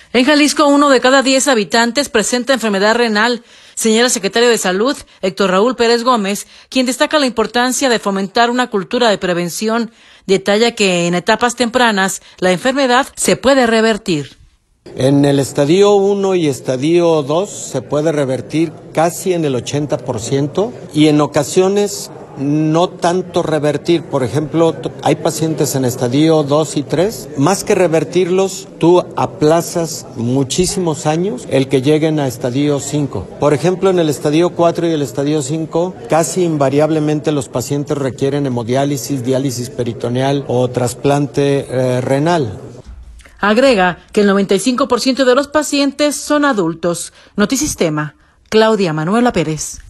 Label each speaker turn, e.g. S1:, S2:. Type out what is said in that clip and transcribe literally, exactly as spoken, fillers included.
S1: En Jalisco, uno de cada diez habitantes presenta enfermedad renal, señala el secretario de Salud, Héctor Raúl Pérez Gómez, quien destaca la importancia de fomentar una cultura de prevención. Detalla que en etapas tempranas la enfermedad se puede revertir.
S2: En el estadio uno y estadio dos se puede revertir casi en el ochenta por ciento y en ocasiones no tanto revertir. Por ejemplo, hay pacientes en estadio dos y tres, más que revertirlos, tú aplazas muchísimos años el que lleguen a estadio cinco. Por ejemplo, en el estadio cuatro y el estadio cinco, casi invariablemente los pacientes requieren hemodiálisis, diálisis peritoneal o trasplante eh, renal.
S1: Agrega que el noventa y cinco por ciento de los pacientes son adultos. Notisistema, Claudia Manuela Pérez.